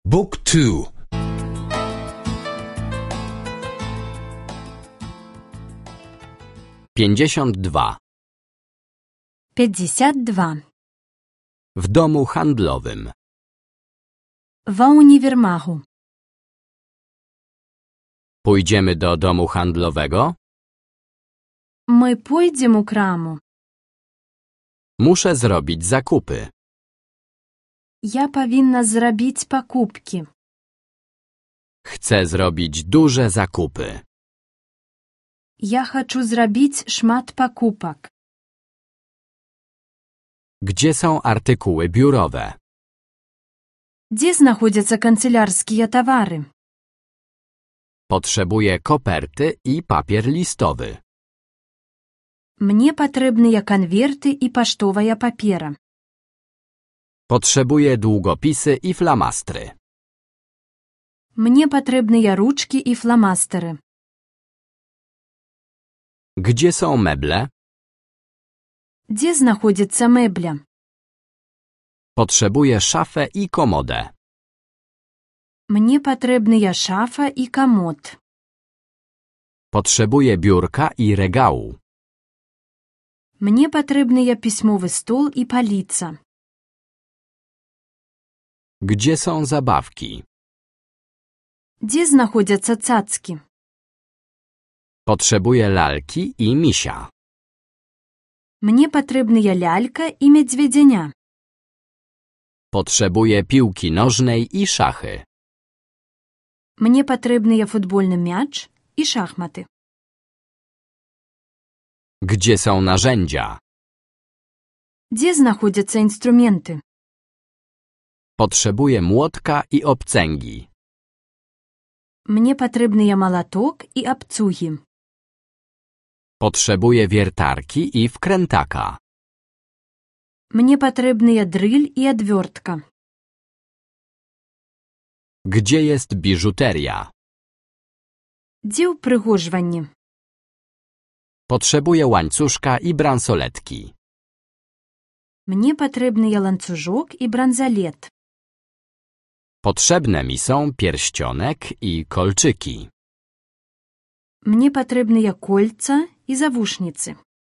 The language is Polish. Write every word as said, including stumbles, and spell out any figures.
Book two. Pięćdziesiąt dwa. пятьдесят два. W domu handlowym. Ва універмагу. Pójdziemy do domu handlowego? Ми пойдзем у краму. Muszę zrobić zakupy. Я павінна зрабіць пакупкі. Chcę zrobić duże zakupy. Я хачу зрабіць шмат пакупак. Gdzie są artykuły biurowe? Дзе знаходзяцца канцылярскія тавары? Potrzebuję koperty i papier listowy. Мне патрэбныя канверты і паштовая папера. Potrzebuję długopisy i flamastry. Мне патрэбныя ручкі і фламастары. Gdzie są meble? Дзе знаходзіцца мэбля? Potrzebuję szafę i komodę. Мне патрэбныя шафа і камод. Potrzebuję biurka i regału. Мне патрэбныя пісьмовы стол і паліца. Gdzie są zabawki? Дзе знаходзяцца цацкі? Potrzebuję lalki i misia. Мне патрэбныя лялька і мядзведзяня. Potrzebuję piłki nożnej i szachy. Мне патрэбныя футбольны мяч і шахматы. Gdzie są narzędzia? Дзе знаходзяцца інструменты? Potrzebuję młotka i obcęgi. Мне патрэбныя малаток і абцугі. Potrzebuję wiertarki i wkrętaka. Мне патрэбныя дрыль і адвёртка. Gdzie jest biżuteria? Дзе ўпрыгожванні? Potrzebuję łańcuszka i bransoletki. Мне патрэбныя ланцужок і бранзалет. Potrzebne mi są pierścionek i kolczyki. Мне патрэбныя кольца і завушніцы.